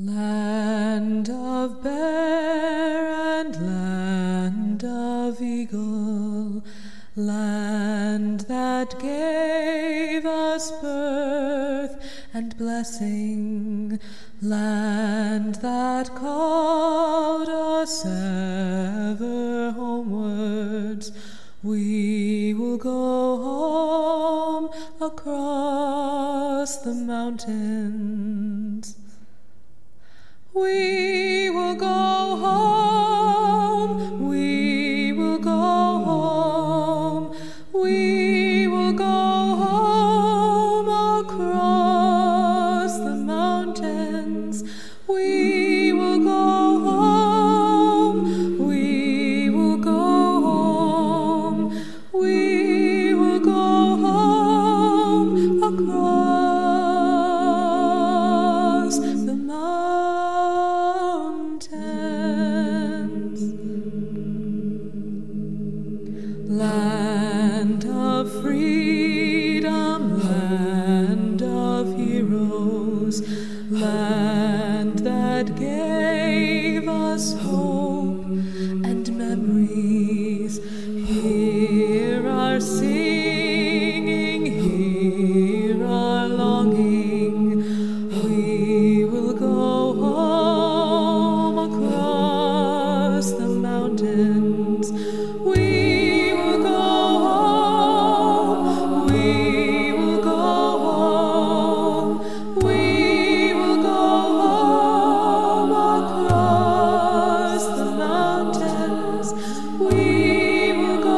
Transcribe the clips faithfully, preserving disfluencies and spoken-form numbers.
Land of bear and land of eagle, land that gave us birth and blessing, land that called us ever homewards. We will go home across the mountains. We will go home, we will go home, we will go home across the mountains. We will go home, we will go home, we will go home across the mountains. Land of freedom, land of heroes, land that gave us hope and memories. Hear our singing, hear our longing. We will go home across the mountains. We will go home, we will go home, we will go home across the mountains. We will go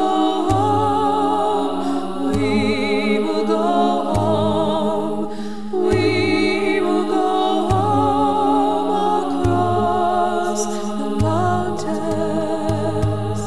home, we will go home, we will go home across the mountains.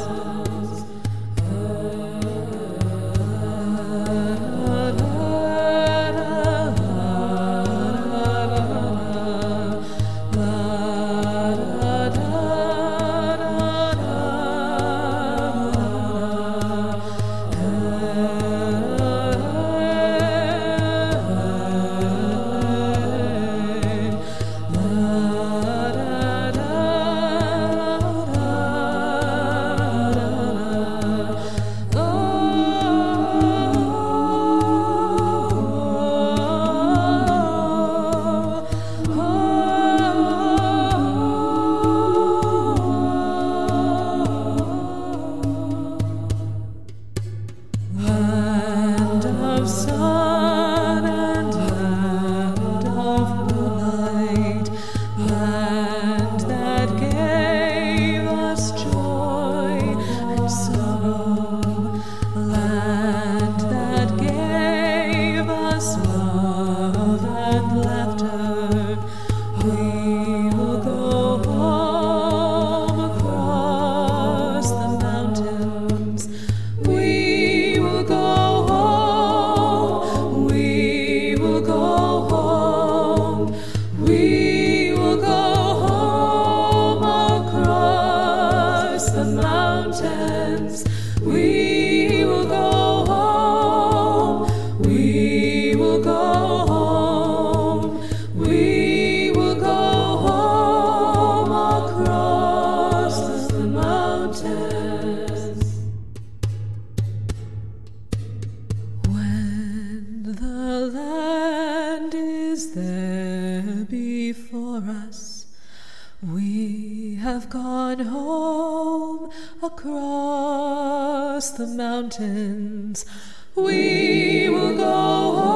Land of sun and land of moonlight, land that gave us joy and sorrow, land that gave us love and laughter. We will go home across the mountains. We will go home, we will go home, we will go home across the mountains. We will go home, we will go home, we will go home across the mountains. When the land is there before us, we have gone home across the mountains. We will go home.